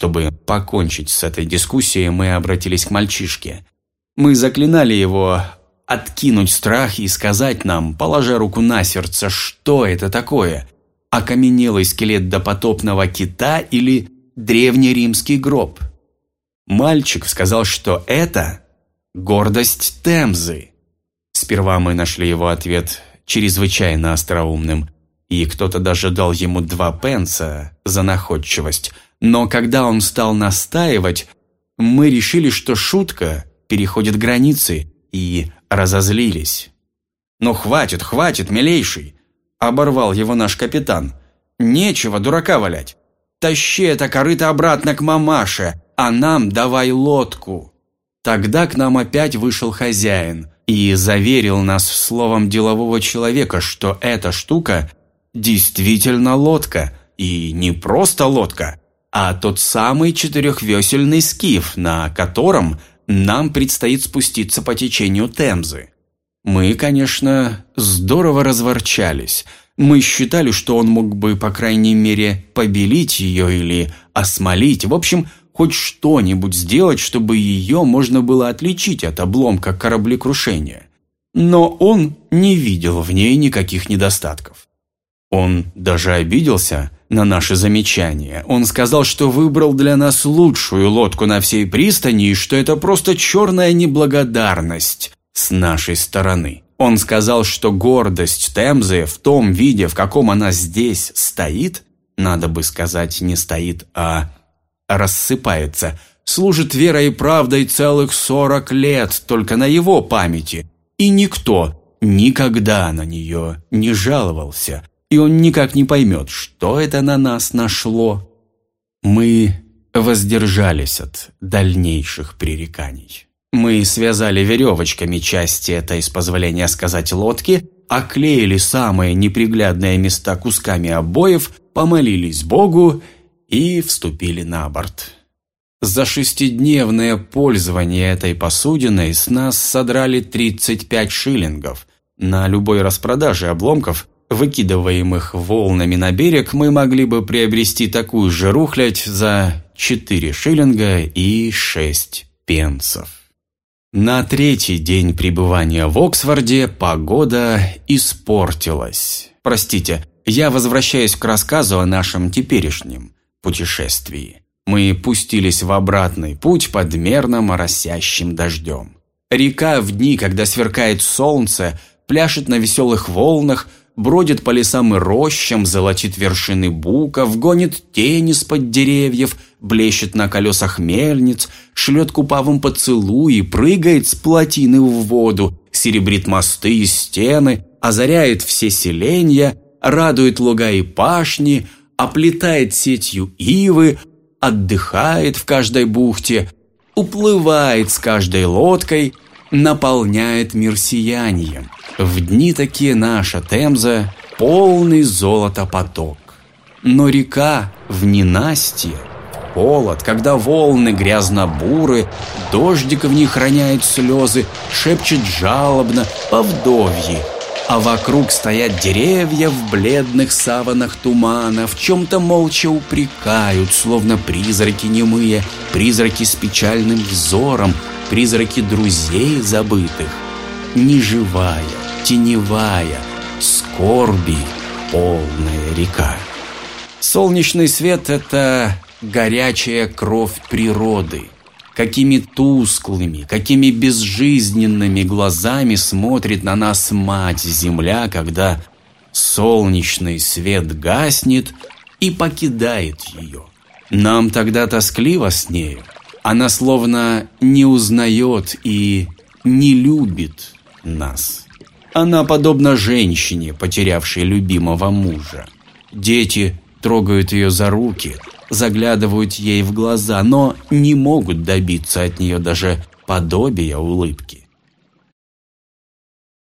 Чтобы покончить с этой дискуссией, мы обратились к мальчишке. Мы заклинали его откинуть страх и сказать нам, положа руку на сердце, что это такое – окаменелый скелет допотопного кита или древнеримский гроб. Мальчик сказал, что это гордость Темзы. Сперва мы нашли его ответ чрезвычайно остроумным, и кто-то даже дал ему 2 пенса за находчивость. Но когда он стал настаивать, мы решили, что шутка переходит границы, и разозлились. «Ну хватит, хватит, милейший!» – оборвал его наш капитан. «Нечего дурака валять. Тащи это корыто обратно к мамаше, а нам давай лодку». Тогда к нам опять вышел хозяин и заверил нас словом делового человека, что эта штука действительно лодка, и не просто лодка, а тот самый 4-весельный скиф, на котором нам предстоит спуститься по течению Темзы. Мы, конечно, здорово разворчались. Мы считали, что он мог бы, по крайней мере, побелить ее или осмолить. В общем, хоть что-нибудь сделать, чтобы ее можно было отличить от обломка кораблекрушения. Но он не видел в ней никаких недостатков. Он даже обиделся на наши замечания. Он сказал, что выбрал для нас лучшую лодку на всей пристани и что это просто черная неблагодарность с нашей стороны. Он сказал, что гордость Темзы в том виде, в каком она здесь стоит, надо бы сказать, не стоит, а рассыпается, служит верой и правдой целых 40 лет только на его памяти, и никто никогда на нее не жаловался, и он никак не поймет, что это на нас нашло. Мы воздержались от дальнейших пререканий. Мы связали веревочками части этой, с позволения сказать, лодки, оклеили самые неприглядные места кусками обоев, помолились Богу и вступили на борт. За 6-дневное пользование этой посудиной с нас содрали 35 шиллингов. На любой распродаже обломков, выкидываемых волнами на берег, мы могли бы приобрести такую же рухлядь за 4 шиллинга и 6 пенсов. На 3-й день пребывания в Оксфорде погода испортилась. Простите, я возвращаюсь к рассказу о нашем теперешнем путешествии. Мы пустились в обратный путь под мерно моросящим дождем. Река в дни, когда сверкает солнце, пляшет на веселых волнах, бродит по лесам и рощам, золотит вершины буков, гонит тени из-под деревьев, блещет на колесах мельниц, шлет купавым поцелуи, прыгает с плотины в воду, серебрит мосты и стены, озаряет все селенья, радует луга и пашни, оплетает сетью ивы, отдыхает в каждой бухте, уплывает с каждой лодкой, наполняет мир сиянием. В дни такие наша Темза – полный золота поток. Но река в ненастье, холод, когда волны грязно-буры, дождик в них роняет слезы, шепчет жалобно по-вдовьи, а вокруг стоят деревья в бледных саванах тумана, в чем-то молча упрекают, словно призраки немые, призраки с печальным взором, призраки друзей забытых. Неживая, теневая, скорби полная река. Солнечный свет – это горячая кровь природы. Какими тусклыми, какими безжизненными глазами смотрит на нас Мать-Земля, когда солнечный свет гаснет и покидает ее. Нам тогда тоскливо с нею. Она словно не узнает и не любит нас. Она подобна женщине, потерявшей любимого мужа. Дети трогают ее за руки, заглядывают ей в глаза, но не могут добиться от нее даже подобия улыбки.